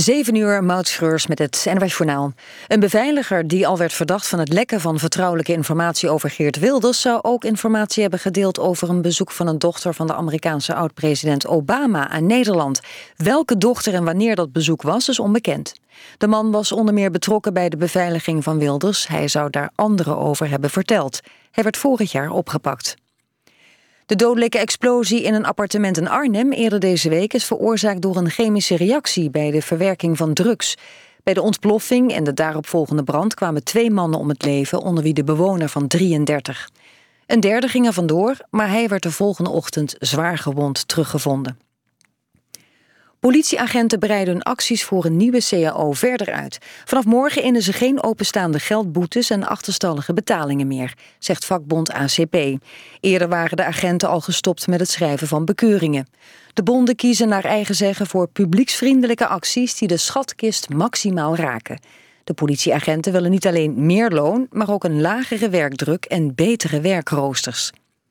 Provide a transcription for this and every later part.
7 uur, Maud Schreurs met het NOS Journaal. Een beveiliger die al werd verdacht van het lekken van vertrouwelijke informatie over Geert Wilders zou ook informatie hebben gedeeld over een bezoek van een dochter van de Amerikaanse oud-president Obama aan Nederland. Welke dochter en wanneer dat bezoek was, is onbekend. De man was onder meer betrokken bij de beveiliging van Wilders. Hij zou daar anderen over hebben verteld. Hij werd vorig jaar opgepakt. De dodelijke explosie in een appartement in Arnhem eerder deze week is veroorzaakt door een chemische reactie bij de verwerking van drugs. Bij de ontploffing en de daaropvolgende brand kwamen 2 mannen om het leven, onder wie de bewoner van 33. Een derde ging er vandoor, maar hij werd de volgende ochtend zwaar gewond teruggevonden. Politieagenten breiden hun acties voor een nieuwe CAO verder uit. Vanaf morgen innen ze geen openstaande geldboetes en achterstallige betalingen meer, zegt vakbond ACP. Eerder waren de agenten al gestopt met het schrijven van bekeuringen. De bonden kiezen naar eigen zeggen voor publieksvriendelijke acties die de schatkist maximaal raken. De politieagenten willen niet alleen meer loon, maar ook een lagere werkdruk en betere werkroosters.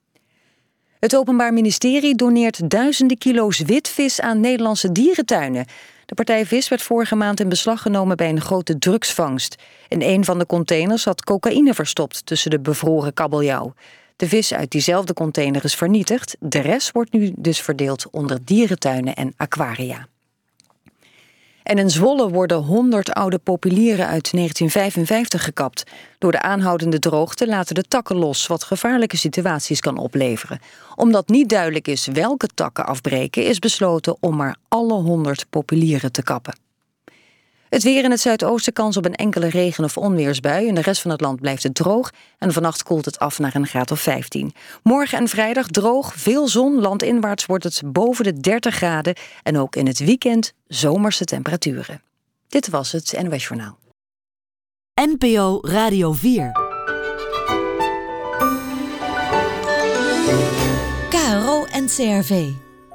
Het Openbaar Ministerie doneert duizenden kilo's witvis aan Nederlandse dierentuinen. De partij vis werd vorige maand in beslag genomen bij een grote drugsvangst. In een van de containers zat cocaïne verstopt tussen de bevroren kabeljauw. De vis uit diezelfde container is vernietigd. De rest wordt nu dus verdeeld onder dierentuinen en aquaria. En in Zwolle worden 100 oude populieren uit 1955 gekapt. Door de aanhoudende droogte laten de takken los, wat gevaarlijke situaties kan opleveren. Omdat niet duidelijk is welke takken afbreken, is besloten om maar alle 100 populieren te kappen. Het weer in het zuidoosten, kans op een enkele regen- of onweersbui. In de rest van het land blijft het droog en vannacht koelt het af naar een graad of 15. Morgen en vrijdag droog, veel zon, landinwaarts wordt het boven de 30 graden... en ook in het weekend zomerse temperaturen. Dit was het NOS Journaal. NPO Radio 4. KRO NCRV.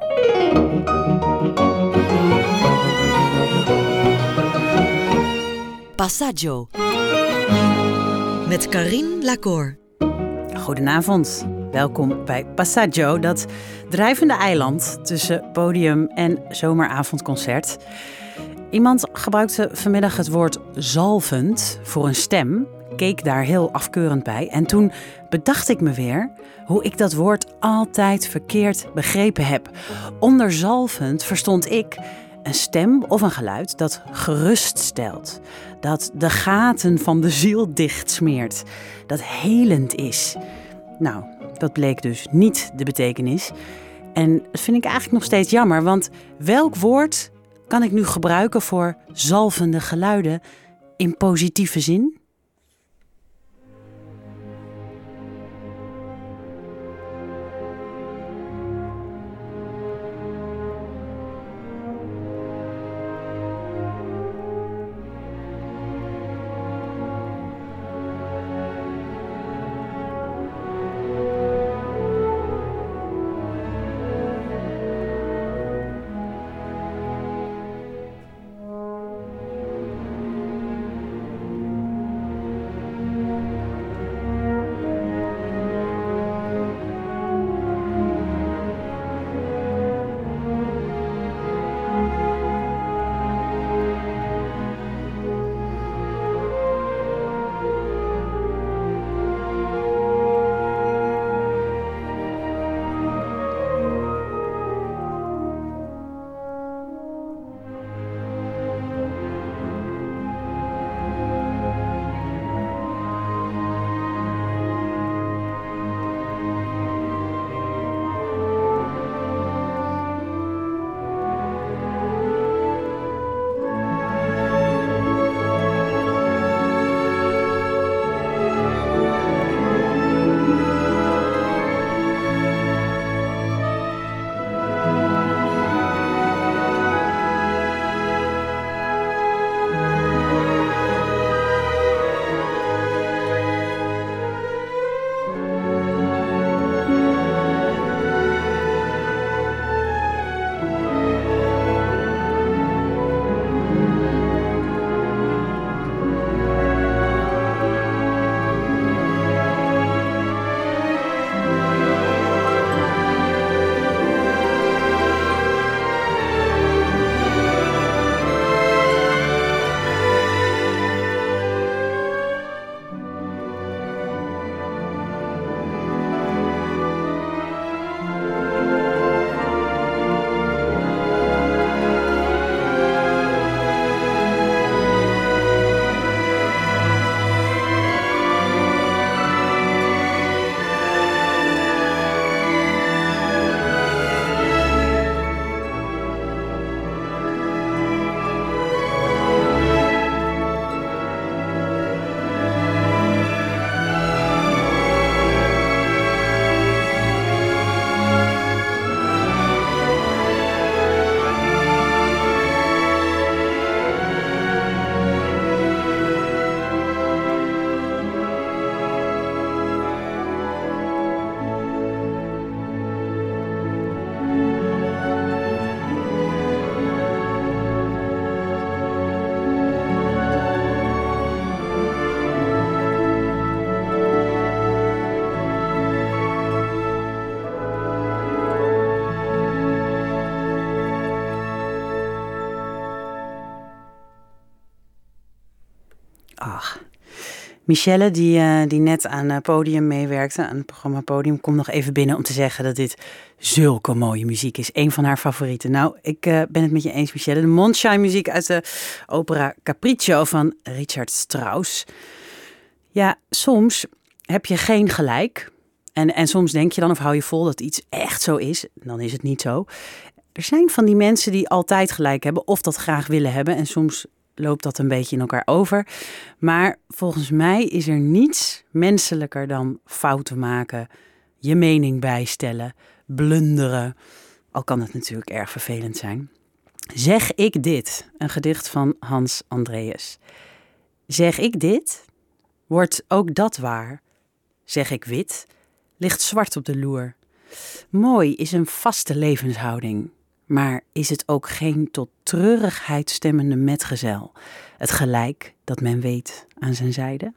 Passaggio. Met Carine Lacour. Goedenavond. Welkom bij Passaggio, dat drijvende eiland tussen podium en zomeravondconcert. Iemand gebruikte vanmiddag het woord zalvend voor een stem, keek daar heel afkeurend bij. En toen bedacht ik me weer hoe ik dat woord altijd verkeerd begrepen heb. Onder zalvend verstond ik een stem of een geluid dat geruststelt. Dat de gaten van de ziel dichtsmeert. Dat helend is. Nou, dat bleek dus niet de betekenis. En dat vind ik eigenlijk nog steeds jammer. Want welk woord kan ik nu gebruiken voor zalvende geluiden in positieve zin? Ach, Michelle, die net aan Podium meewerkte, aan het programma Podium, komt nog even binnen om te zeggen dat dit zulke mooie muziek is. Een van haar favorieten. Nou, ik ben het met je eens, Michelle. De Mondschein muziek uit de opera Capriccio van Richard Strauss. Ja, soms heb je geen gelijk. En soms denk je dan of hou je vol dat iets echt zo is. Dan is het niet zo. Er zijn van die mensen die altijd gelijk hebben of dat graag willen hebben. En soms loopt dat een beetje in elkaar over. Maar volgens mij is er niets menselijker dan fouten maken, je mening bijstellen, blunderen. Al kan het natuurlijk erg vervelend zijn. Zeg ik dit, een gedicht van Hans Andreas. Zeg ik dit, wordt ook dat waar. Zeg ik wit, ligt zwart op de loer. Mooi is een vaste levenshouding. Maar is het ook geen tot treurigheid stemmende metgezel? Het gelijk dat men weet aan zijn zijde?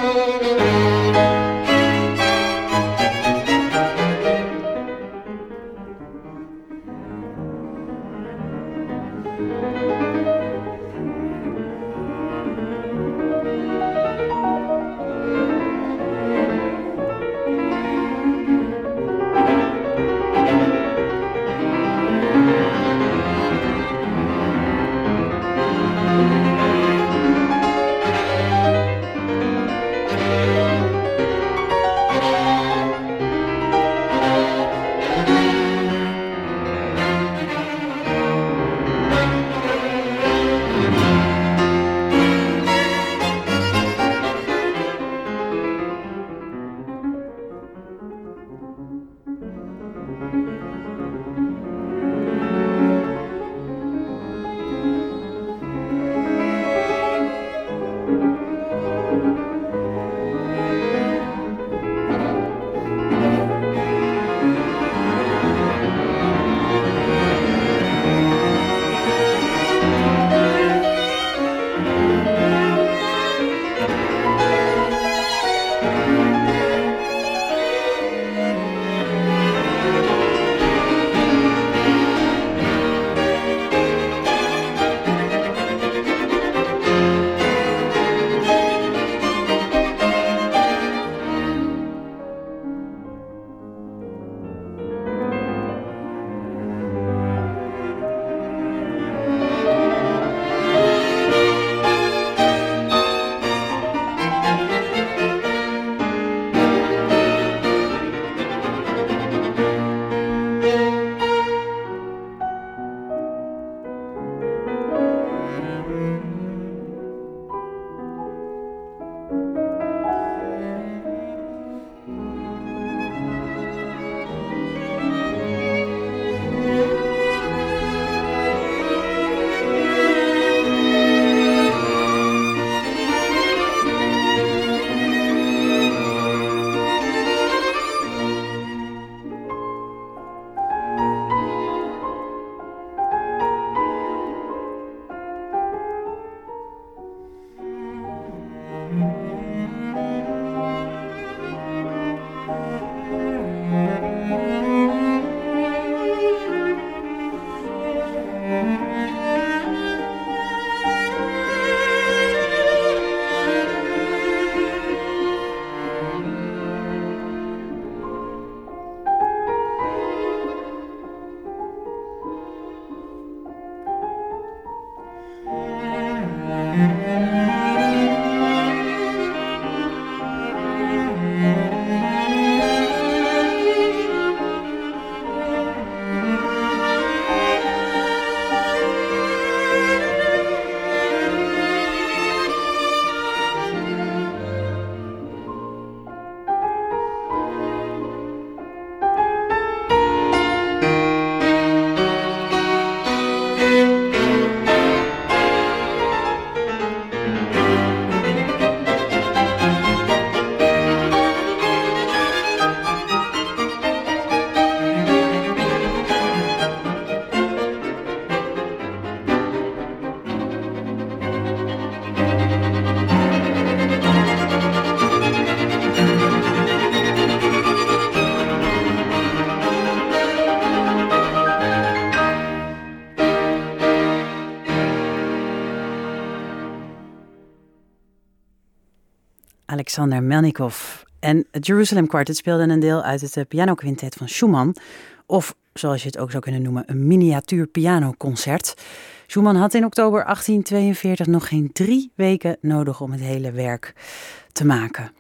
Alexander Melnikov en het Jerusalem Quartet speelden een deel uit het pianoquintet van Schumann. Of, zoals je het ook zou kunnen noemen, een miniatuur pianoconcert. Schumann had in oktober 1842 nog geen 3 weken nodig om het hele werk te maken.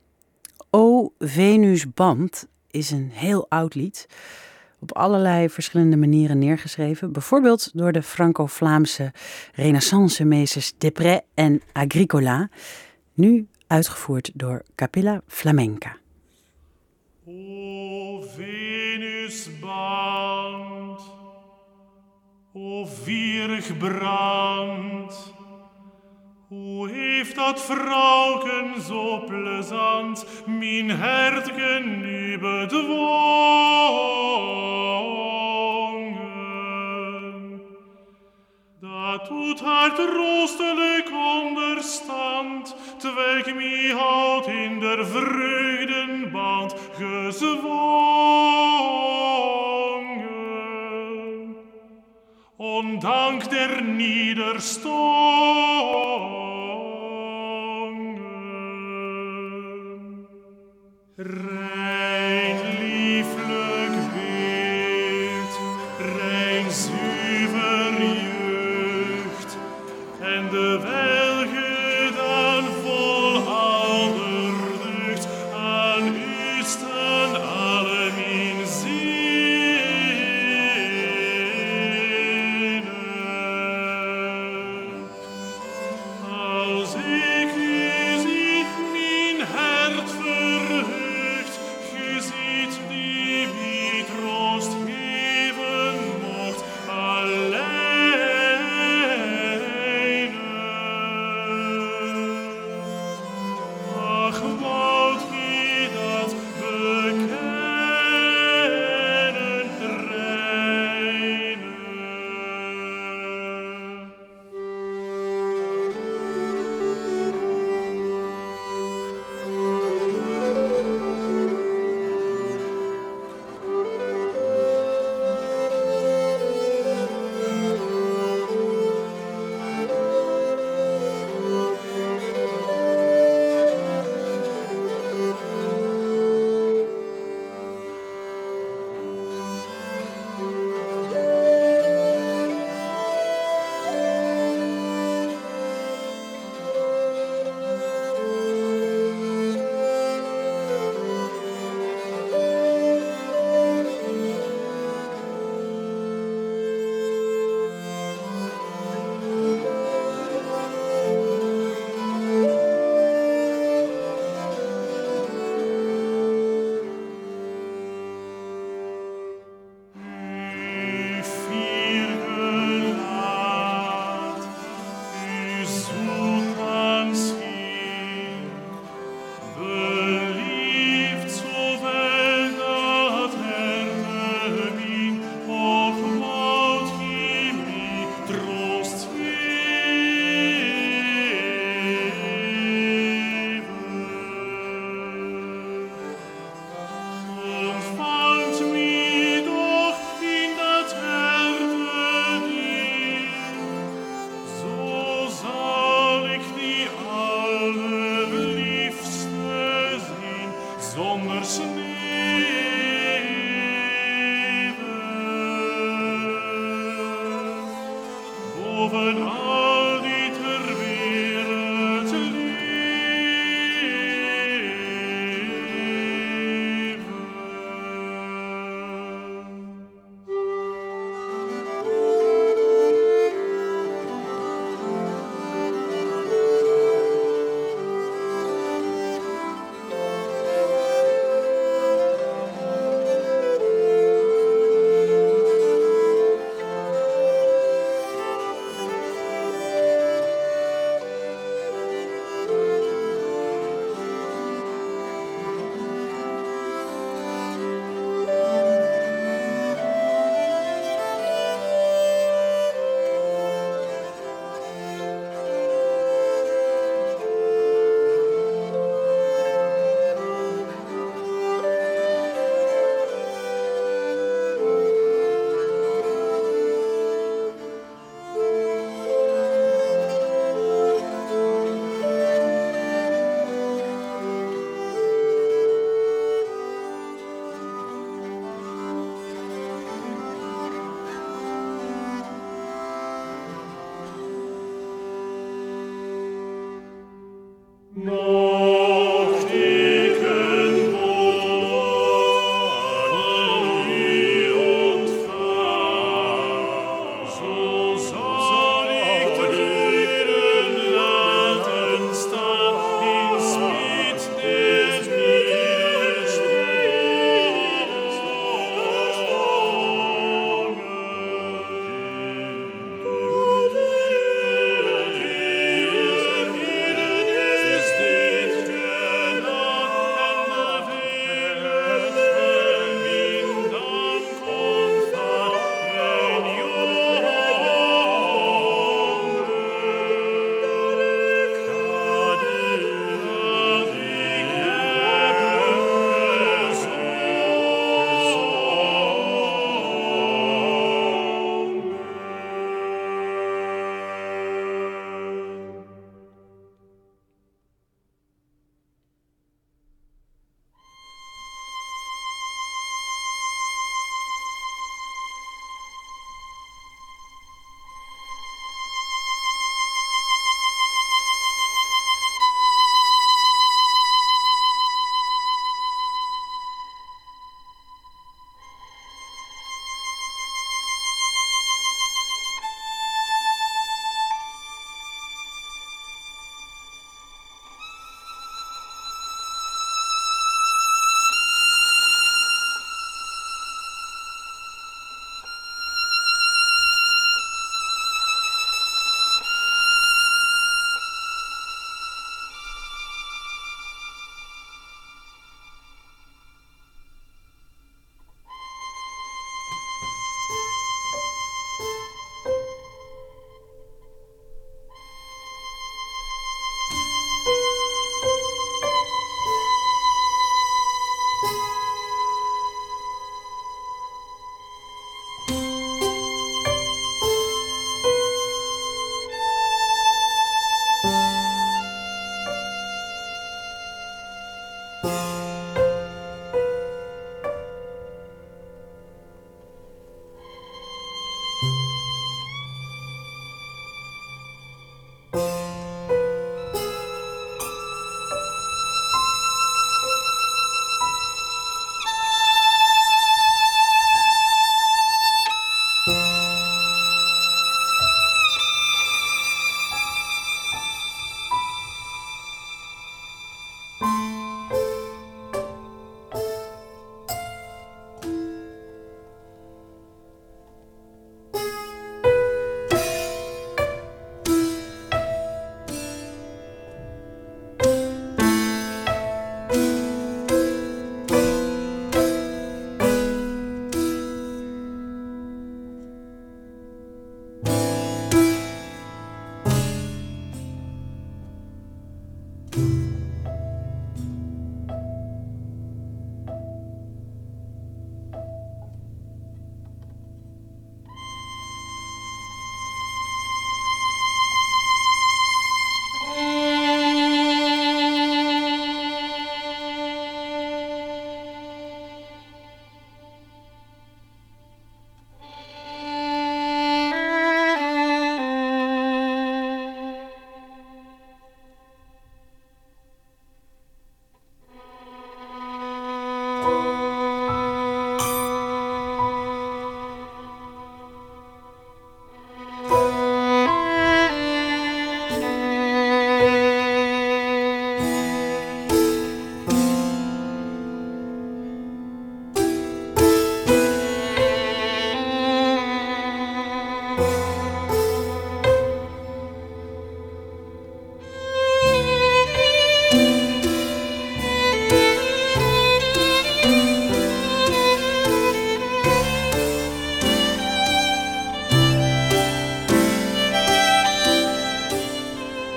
O Venus Band is een heel oud lied, op allerlei verschillende manieren neergeschreven. Bijvoorbeeld door de Franco-Vlaamse renaissance-meesters Desprez en Agricola. Nu uitgevoerd door Capella Flamenca. O Venusband, o vierig brand, hoe heeft dat vrouwken zo plezant mijn hertgen nu bedwongen? Dat doet haar troostelijk onderstand, terwijl ik mij houd in der vreugdenband gezwongen, ondank der niederstongen. Rein lieflijk wild, rein zuiver jeugd, en de welgedaan vol aller deugd, aan u staan allen in zinnen. Als ik u zie, mijn hart verheugt, ge ziet die wie troost geven mocht, alleen. Ach, woudt gij dat bekennen, reine? U vier gelaat, u zoet aanschijn, belieft zoveel dat herte mijn, och woudt gij mij troost geven. Ontvangt mij doch in dat herte dien, zo zal ik die allerliefste zien, zonder sneeuwen. Boven al die ter wereld leven. Noch dicken Boni und Fahr, so soll ich Brüden laten staan, ins Miet des niederstehens.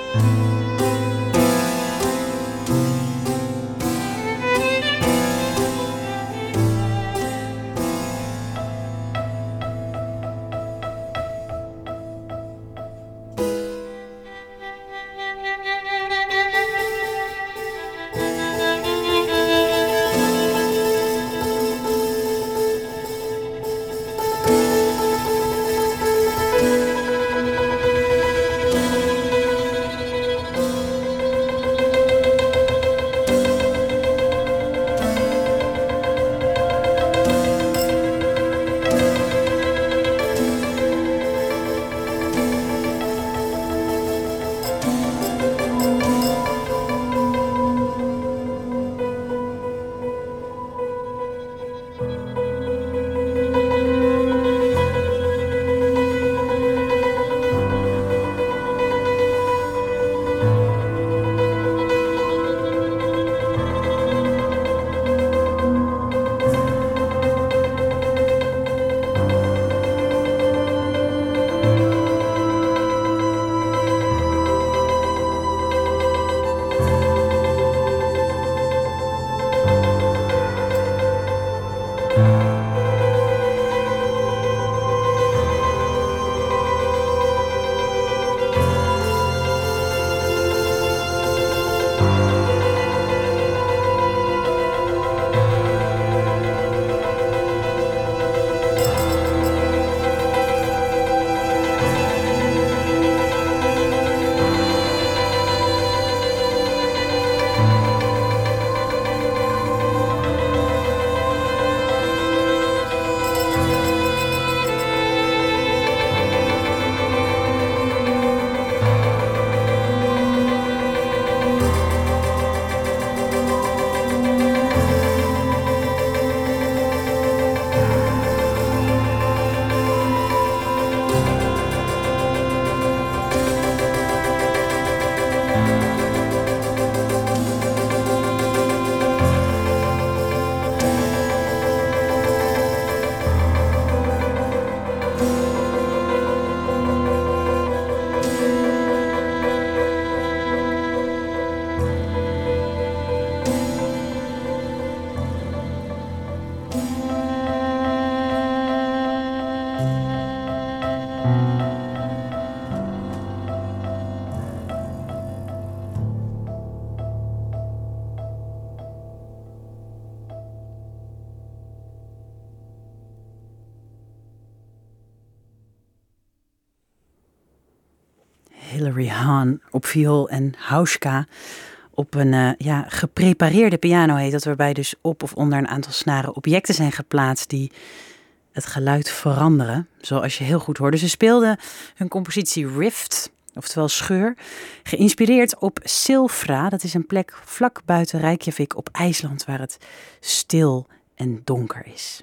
Hilary Hahn op viool en Hauschka op een geprepareerde piano heet dat, waarbij dus op of onder een aantal snaren objecten zijn geplaatst die het geluid veranderen, zoals je heel goed hoorde. Ze speelden hun compositie Rift, oftewel scheur, geïnspireerd op Silfra. Dat is een plek vlak buiten Reykjavik op IJsland waar het stil en donker is.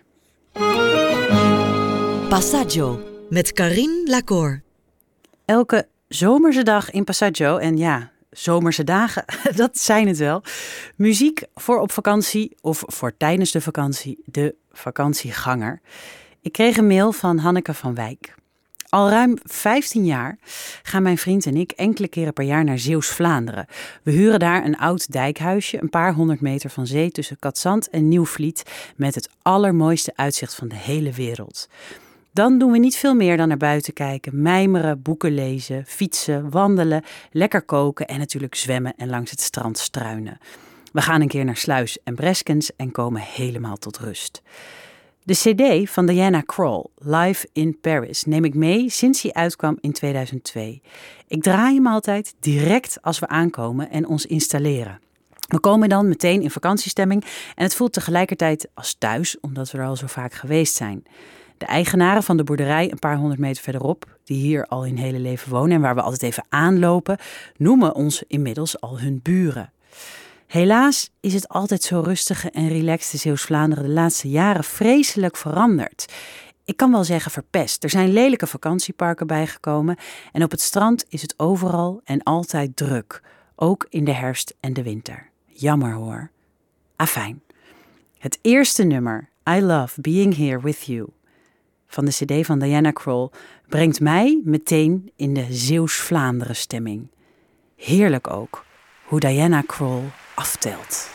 Passaggio met Carine Lacour. Elke zomerse dag in Passaggio, en ja, zomerse dagen, dat zijn het wel. Muziek voor op vakantie of voor tijdens de vakantie, de vakantieganger. Ik kreeg een mail van Hanneke van Wijk. Al ruim 15 jaar gaan mijn vriend en ik enkele keren per jaar naar Zeeuws-Vlaanderen. We huren daar een oud dijkhuisje, een paar 100 meter van zee tussen Katzand en Nieuwvliet, met het allermooiste uitzicht van de hele wereld. Dan doen we niet veel meer dan naar buiten kijken, mijmeren, boeken lezen, fietsen, wandelen, lekker koken en natuurlijk zwemmen en langs het strand struinen. We gaan een keer naar Sluis en Breskens en komen helemaal tot rust. De cd van Diana Krall, Live in Paris, neem ik mee sinds hij uitkwam in 2002. Ik draai hem altijd direct als we aankomen en ons installeren. We komen dan meteen in vakantiestemming en het voelt tegelijkertijd als thuis, omdat we er al zo vaak geweest zijn. De eigenaren van de boerderij een paar 100 meter verderop, die hier al hun hele leven wonen en waar we altijd even aanlopen, noemen ons inmiddels al hun buren. Helaas is het altijd zo rustige en relaxte Zeeuws-Vlaanderen de laatste jaren vreselijk veranderd. Ik kan wel zeggen verpest. Er zijn lelijke vakantieparken bijgekomen en op het strand is het overal en altijd druk. Ook in de herfst en de winter. Jammer hoor. Afijn. Het eerste nummer, I Love Being Here With You, van de cd van Diana Krall, brengt mij meteen in de Zeeuws-Vlaanderen stemming. Heerlijk ook hoe Diana Krall aftelt.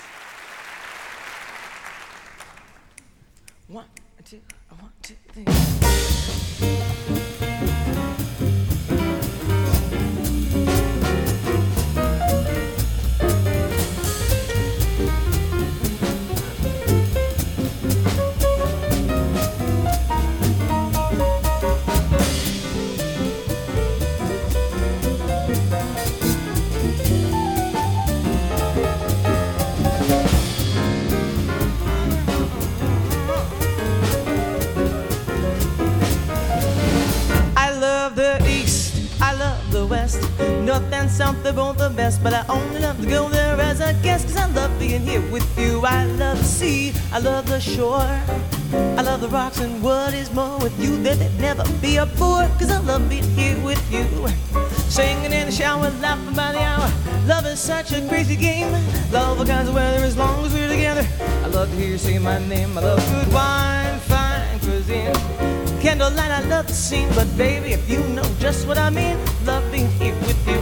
1, 2, 1, 2, 3. North and south, they're both the best, but I only love to go there as a guest, 'cause I love being here with you. I love the sea, I love the shore, I love the rocks, and what is more, with you there'd never be a bore, 'cause I love being here with you. Singing in the shower, laughing by the hour, love is such a crazy game. Love all kinds of weather as long as we're together. I love to hear you say my name. I love good wine, fine cuisine, candlelight, I love the scene. But baby, if you know just what I mean, love being here with you.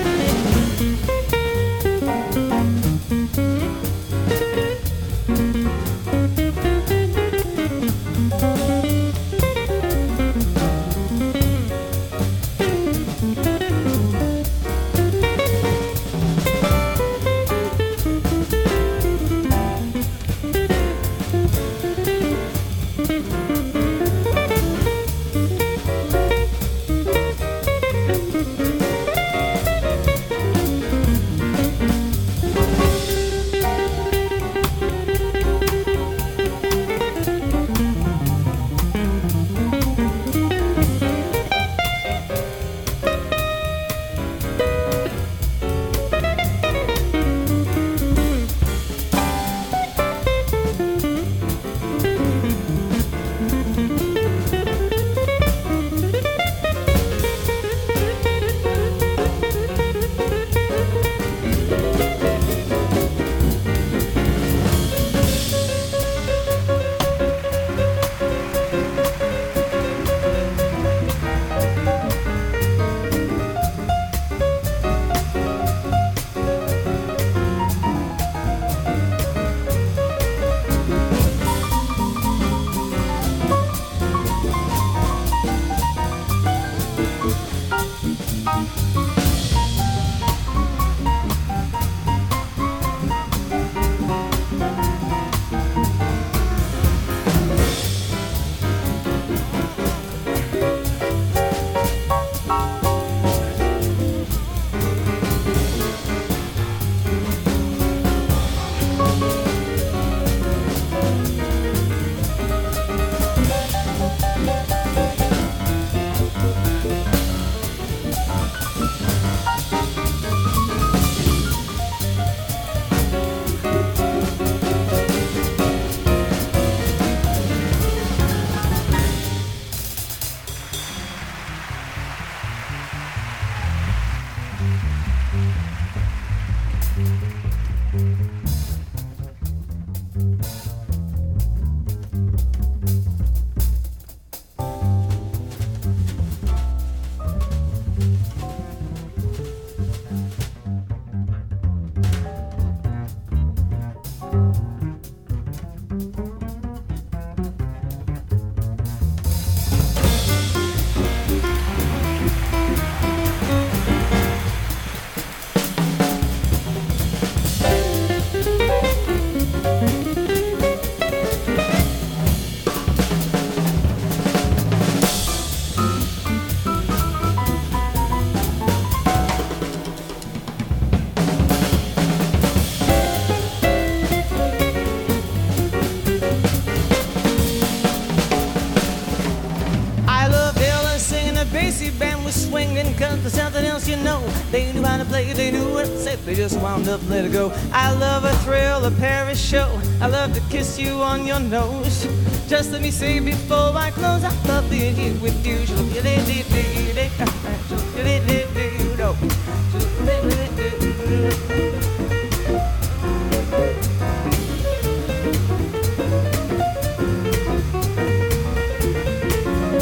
Cause there's something else you know. They knew how to play, they knew what to say, they just wound up, let it go. I love a thrill, a Paris show. I love to kiss you on your nose. Just let me say before I close, I love being here with you.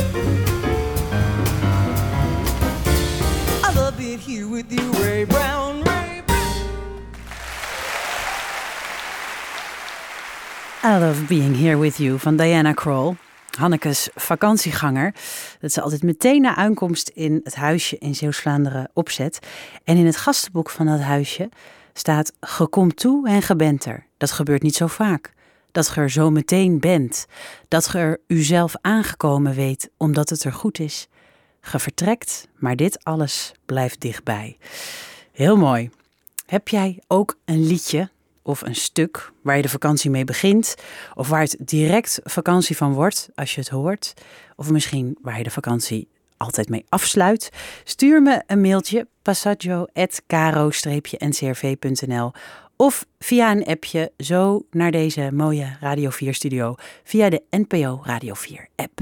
Here with you, Ray Brown. I Love Being Here With You van Diana Krall. Hanneke's vakantieganger. Dat ze altijd meteen na aankomst in het huisje in Zeeuws-Vlaanderen opzet. En in het gastenboek van dat huisje staat: "Ge komt toe en ge bent er. Dat gebeurt niet zo vaak. Dat ge er zo meteen bent. Dat ge er uzelf aangekomen weet, omdat het er goed is. Ge vertrekt, maar dit alles blijft dichtbij." Heel mooi. Heb jij ook een liedje of een stuk waar je de vakantie mee begint, of waar het direct vakantie van wordt als je het hoort, of misschien waar je de vakantie altijd mee afsluit? Stuur me een mailtje, passaggio@karo-ncrv.nl, of via een appje zo naar deze mooie Radio 4 studio via de NPO Radio 4 app.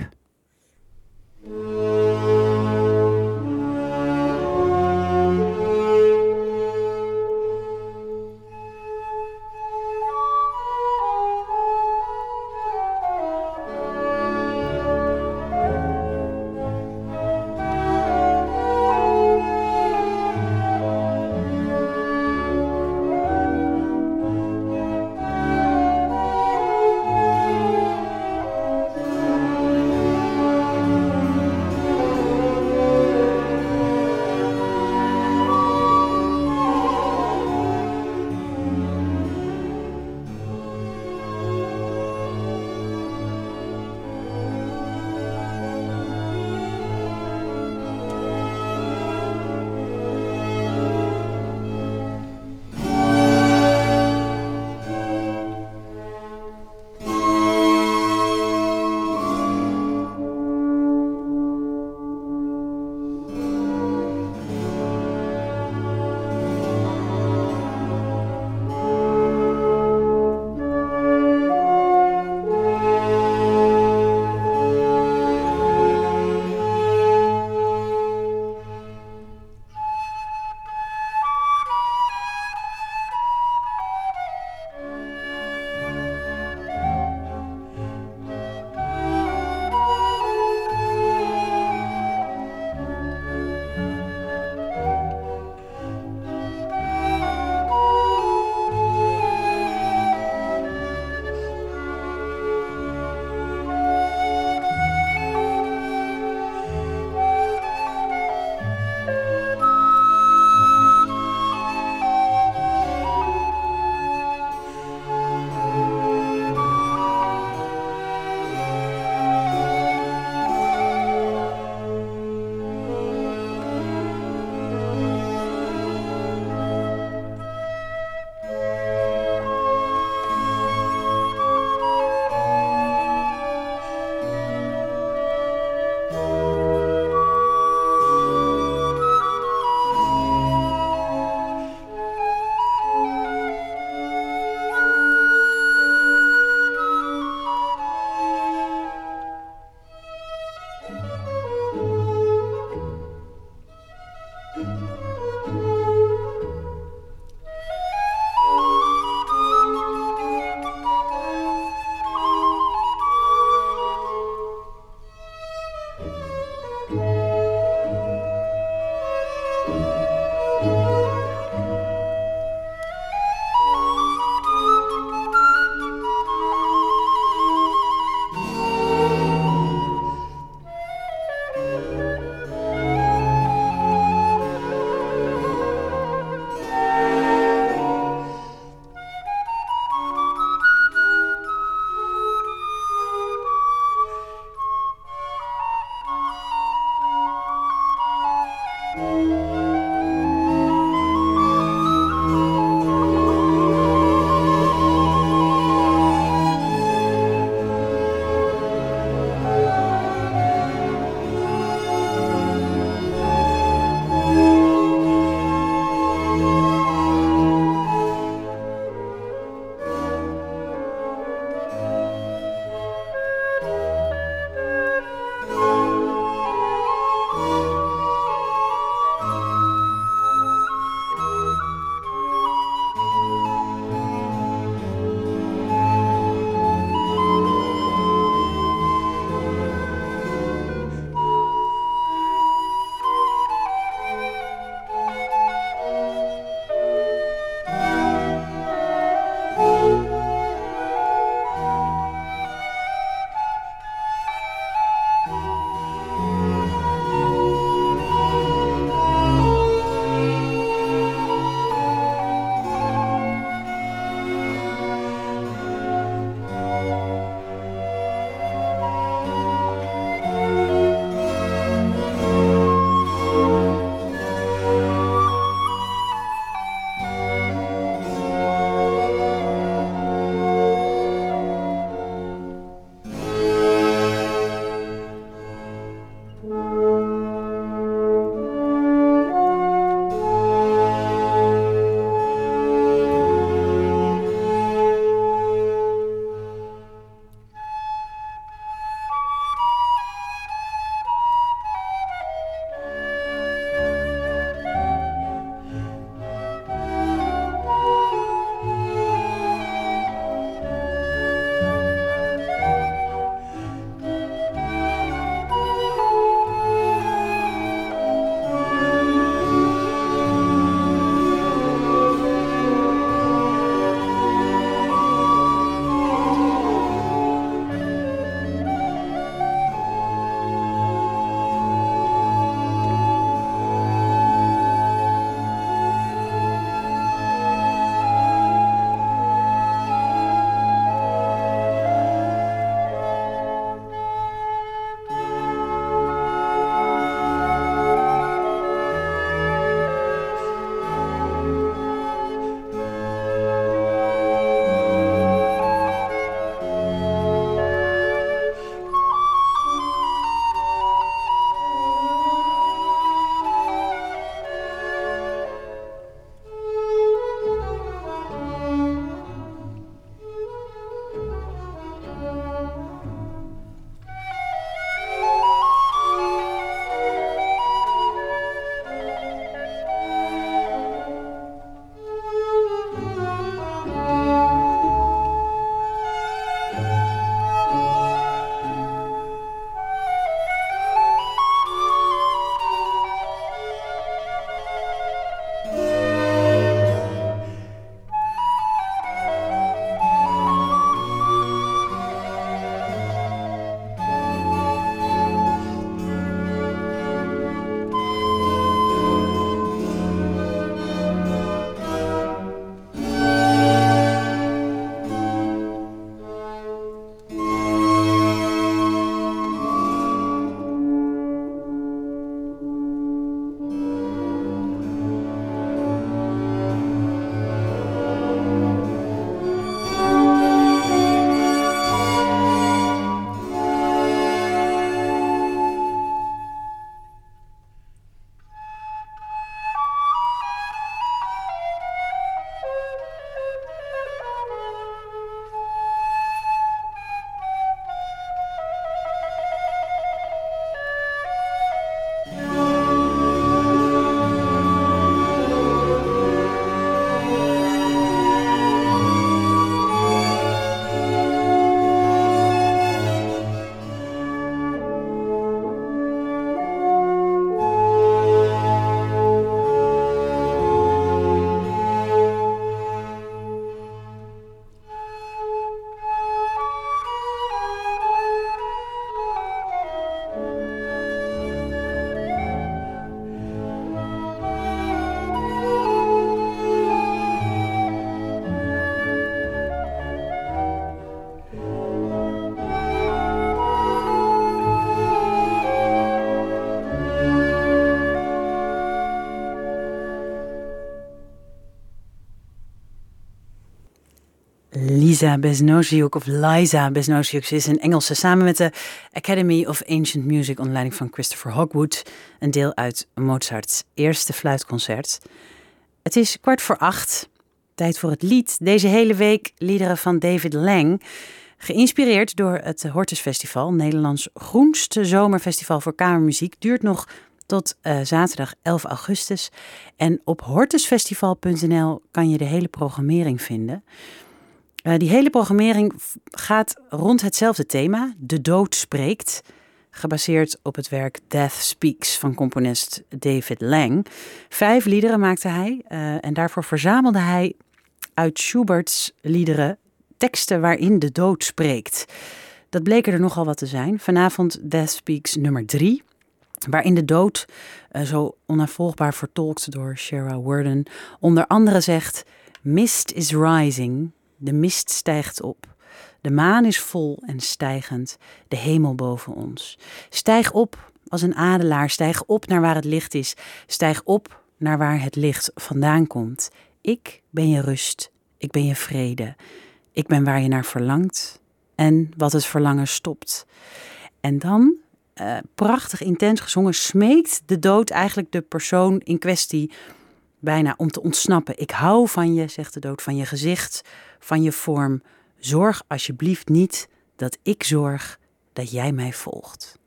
Lisa Besnosiuk of Liza Besnosiuk. Ze is een Engelse samen met de Academy of Ancient Music onder leiding van Christopher Hogwood. Een deel uit Mozarts eerste fluitconcert. Het is 7:15. Tijd voor het lied. Deze hele week liederen van David Lang. Geïnspireerd door het Hortus Festival, Nederlands groenste zomerfestival voor kamermuziek. Duurt nog tot zaterdag 11 augustus. En op hortusfestival.nl kan je de hele programmering vinden. Die hele programmering gaat rond hetzelfde thema, de dood spreekt. Gebaseerd op het werk Death Speaks van componist David Lang. 5 liederen maakte hij en daarvoor verzamelde hij uit Schubert's liederen teksten waarin de dood spreekt. Dat bleken er nogal wat te zijn. Vanavond Death Speaks nummer 3, waarin de dood, zo onafvolgbaar vertolkt door Shara Worden, onder andere zegt: Mist is rising, de mist stijgt op. De maan is vol en stijgend, de hemel boven ons. Stijg op als een adelaar, stijg op naar waar het licht is. Stijg op naar waar het licht vandaan komt. Ik ben je rust, ik ben je vrede. Ik ben waar je naar verlangt en wat het verlangen stopt. En dan, prachtig intens gezongen, smeekt de dood eigenlijk de persoon in kwestie bijna om te ontsnappen. Ik hou van je, zegt de dood, van je gezicht, van je vorm. Zorg alsjeblieft niet dat ik zorg dat jij mij volgt.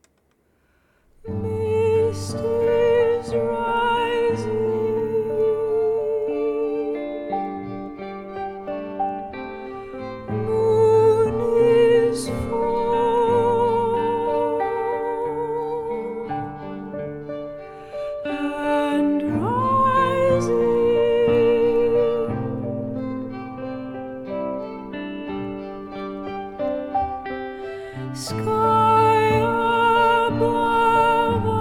Mist is rising. Moon is full. And rising. Sky above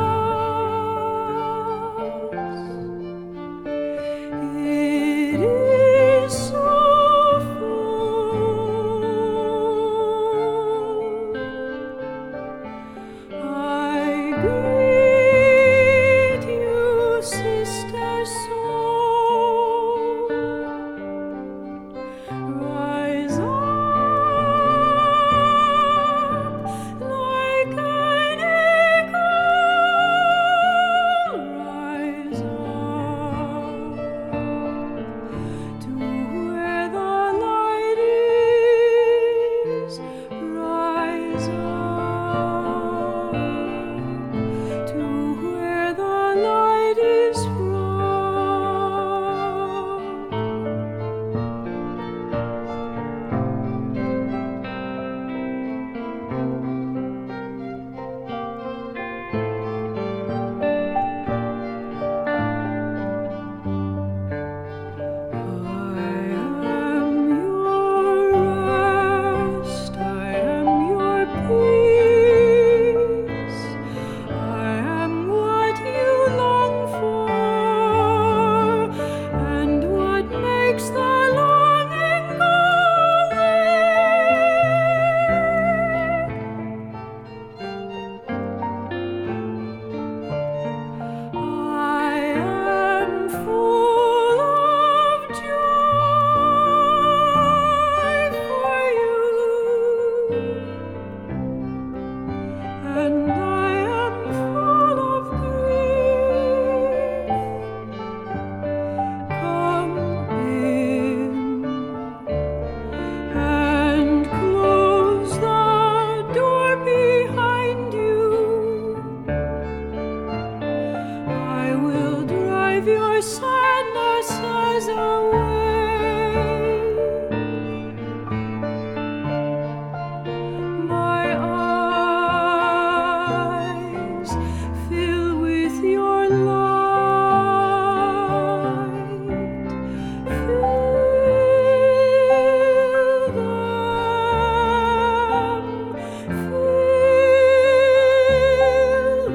us, it is so full. I greet you, sister soul. Rise up. Like an eagle, rise up to where the light is. Rise up to where the light is from. I am your rest, I am your peace, I am what you long for, and what makes the longing go away. I am full of joy for you, and I am full of grief. Come in and close the door behind you. I will drive your sadnesses away. My eyes fill with your light. Fill them, fill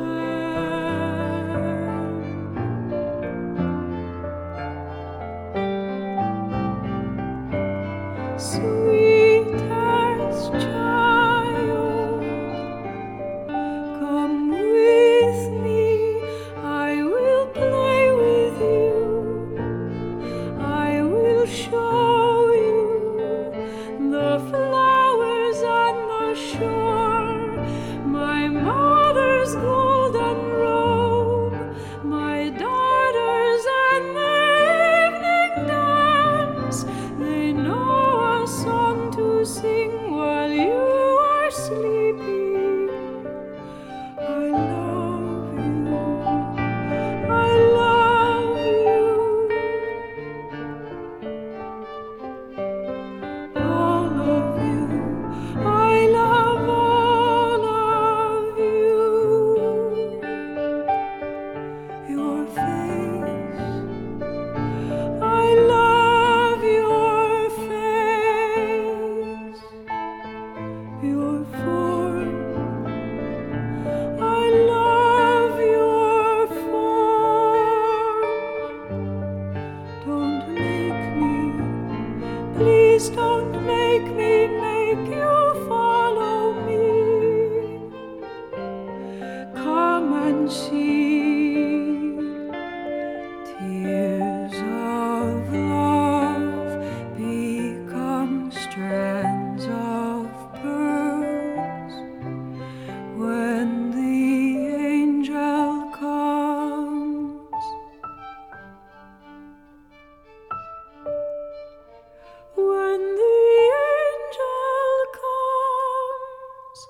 them. Sweetest child, come with me, I will play with you, I will show you Please don't make you follow me. Come and see. Tears of love become strands of pearls when the angel comes. When the angel comes.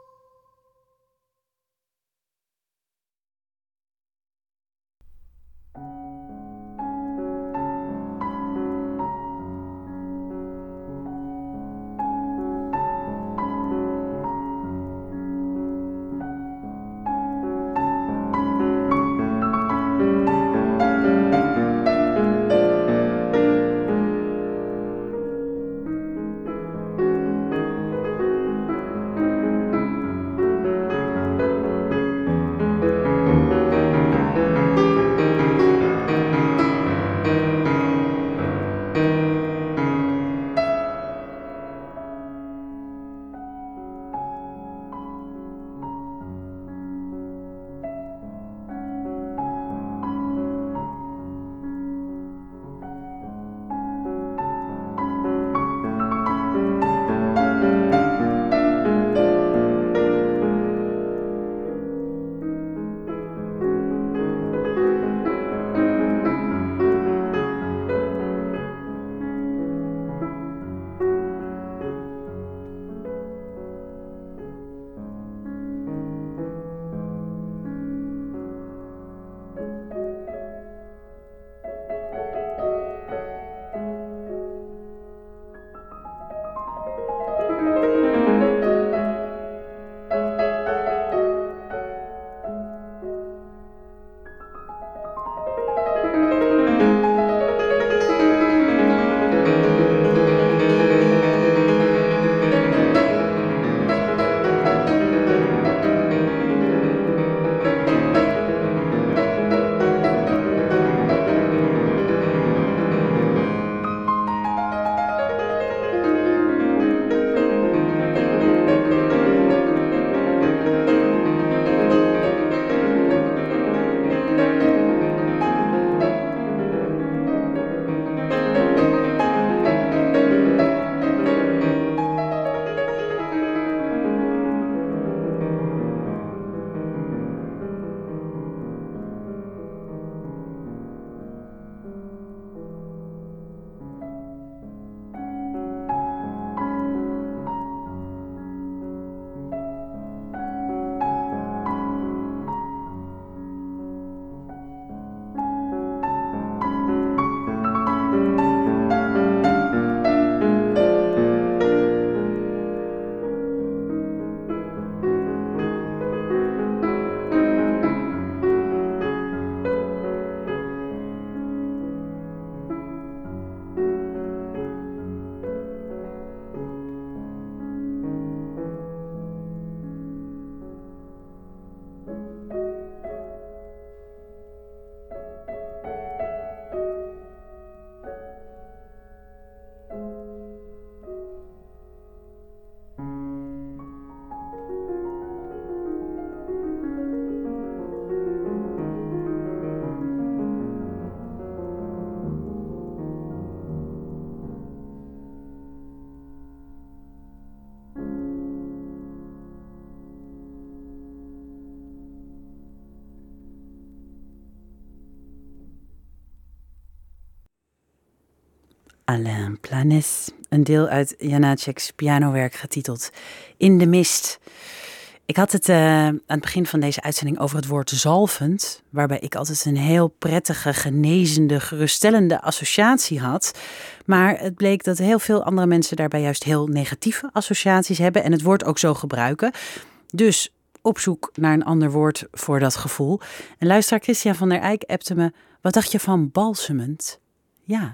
Alain Planès, een deel uit Janáček's pianowerk getiteld In de mist. Ik had het aan het begin van deze uitzending over het woord zalvend, waarbij ik altijd een heel prettige, genezende, geruststellende associatie had. Maar het bleek dat heel veel andere mensen daarbij juist heel negatieve associaties hebben en het woord ook zo gebruiken. Dus op zoek naar een ander woord voor dat gevoel. En luisteraar Christian van der Eyck appte me, wat dacht je van balsemend? Ja,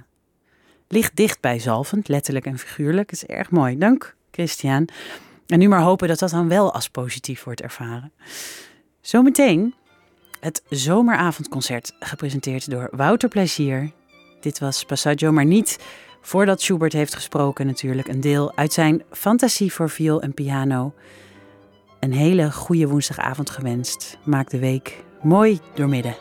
ligt dicht bij zalvend, letterlijk en figuurlijk. Dat is erg mooi. Dank, Christian. En nu maar hopen dat dat dan wel als positief wordt ervaren. Zometeen het zomeravondconcert, gepresenteerd door Wouter Plezier. Dit was Passaggio, maar niet voordat Schubert heeft gesproken natuurlijk, een deel uit zijn Fantasie voor viool en piano. Een hele goede woensdagavond gewenst. Maak de week mooi doormidden.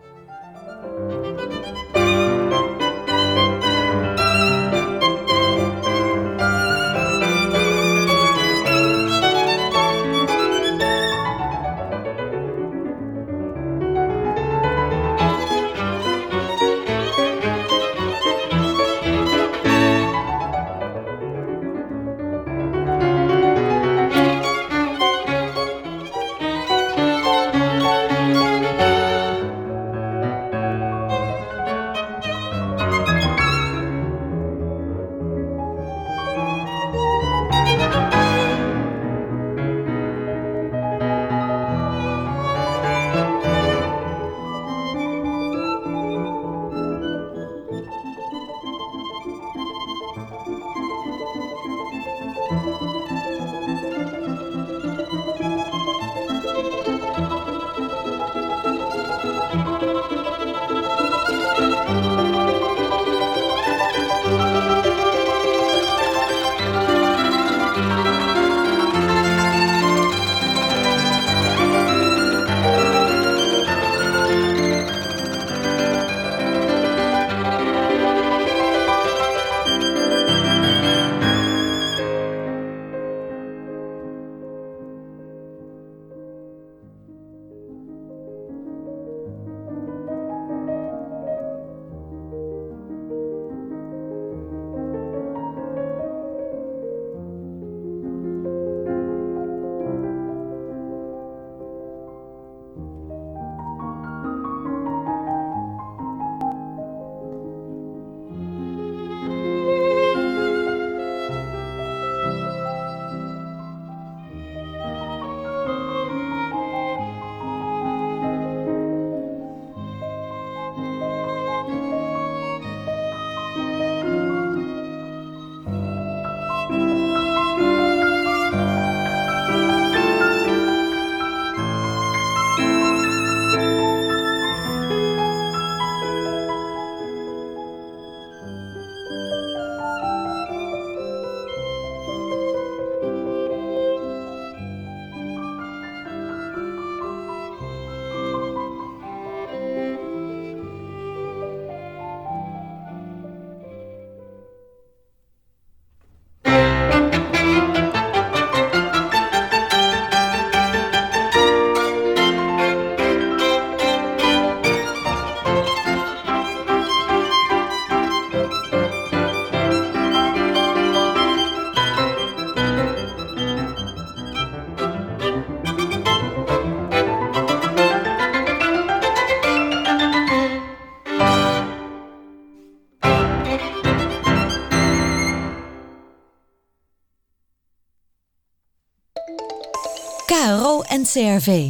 KRO NCRV.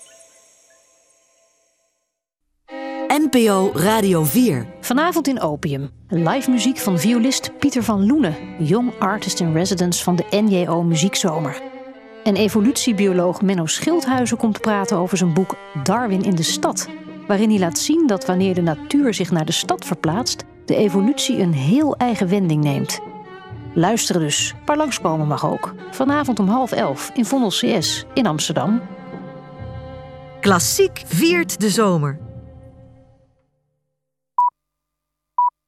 NPO Radio 4. Vanavond in Opium. Live muziek van violist Pieter van Loenen, Young Artist in Residence van de NJO Muziekzomer. En evolutiebioloog Menno Schildhuizen komt praten over zijn boek Darwin in de stad, waarin hij laat zien dat wanneer de natuur zich naar de stad verplaatst, de evolutie een heel eigen wending neemt. Luisteren dus, maar langskomen mag ook. Vanavond om 10:30 in Vondel CS in Amsterdam. Klassiek viert de zomer.